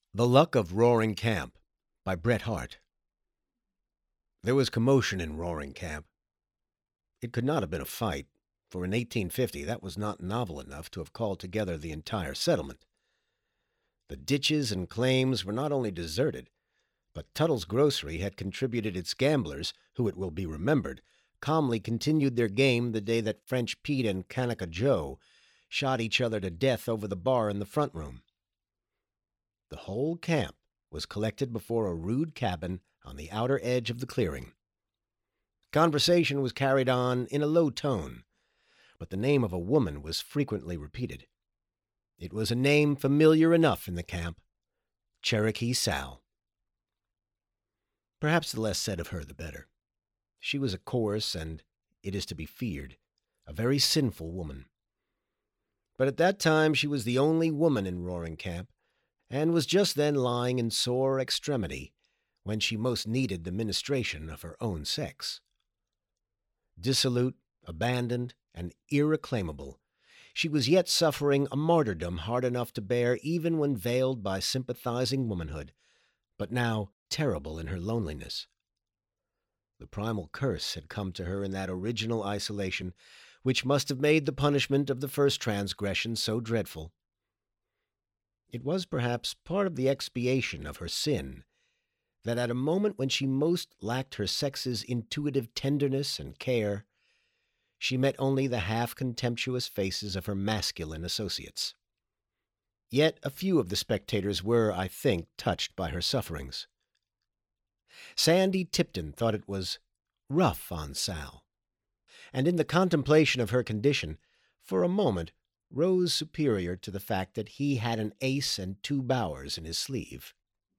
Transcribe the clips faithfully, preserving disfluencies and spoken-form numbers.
The Luck of Roaring Camp by Bret Harte. There was commotion in Roaring Camp. It could not have been a fight, for in eighteen fifty that was not novel enough to have called together the entire settlement. The ditches and claims were not only deserted, but Tuttle's grocery had contributed its gamblers, who, it will be remembered, calmly continued their game the day that French Pete and Kanaka Joe shot each other to death over the bar in the front room. The whole camp was collected before a rude cabin on the outer edge of the clearing. Conversation was carried on in a low tone, but the name of a woman was frequently repeated. It was a name familiar enough in the camp, Cherokee Sal. Perhaps the less said of her the better. She was a coarse and, it is to be feared, a very sinful woman. But at that time she was the only woman in Roaring Camp, and was just then lying in sore extremity when she most needed the ministration of her own sex. Dissolute, abandoned, and irreclaimable, she was yet suffering a martyrdom hard enough to bear even when veiled by sympathizing womanhood, but now terrible in her loneliness. The primal curse had come to her in that original isolation which must have made the punishment of the first transgression so dreadful. It was perhaps part of the expiation of her sin that at a moment when she most lacked her sex's intuitive tenderness and care, she met only the half-contemptuous faces of her masculine associates. Yet a few of the spectators were, I think, touched by her sufferings. Sandy Tipton thought it was rough on Sal, and in the contemplation of her condition, for a moment, rose superior to the fact that he had an ace and two bowers in his sleeve.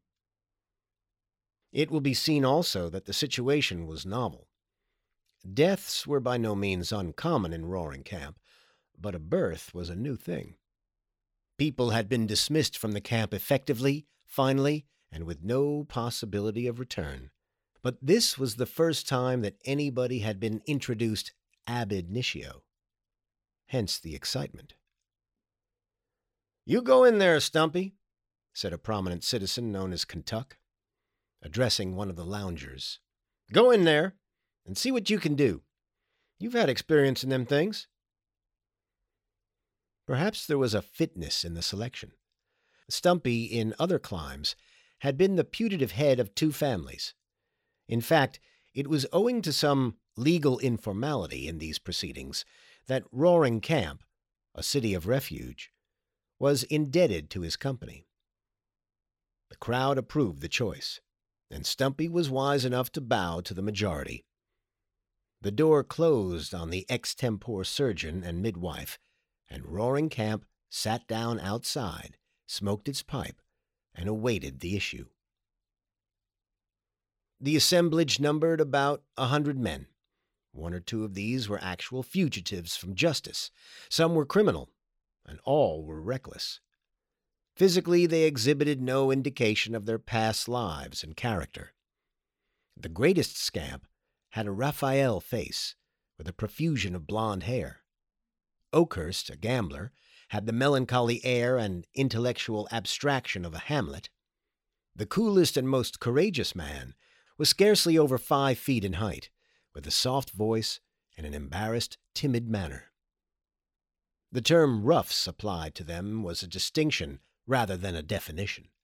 It will be seen also that the situation was novel. Deaths were by no means uncommon in Roaring Camp, but a birth was a new thing. People had been dismissed from the camp effectively, finally, and with no possibility of return. But this was the first time that anybody had been introduced ab initio. Hence the excitement. "You go in there, Stumpy," said a prominent citizen known as Kentuck, addressing one of the loungers. "Go in there and see what you can do. You've had experience in them things." Perhaps there was a fitness in the selection. Stumpy, in other climes, had been the putative head of two families. In fact, it was owing to some legal informality in these proceedings that Roaring Camp, a city of refuge, was indebted to his company. The crowd approved the choice, and Stumpy was wise enough to bow to the majority. The door closed on the extempore surgeon and midwife, and Roaring Camp sat down outside, smoked its pipe, and awaited the issue. The assemblage numbered about a hundred men. One or two of these were actual fugitives from justice. Some were criminal, and all were reckless. Physically, they exhibited no indication of their past lives and character. The greatest scamp had a Raphael face with a profusion of blond hair. Oakhurst, a gambler, had the melancholy air and intellectual abstraction of a Hamlet. The coolest and most courageous man was scarcely over five feet in height, with a soft voice and an embarrassed, timid manner. The term roughs applied to them was a distinction rather than a definition.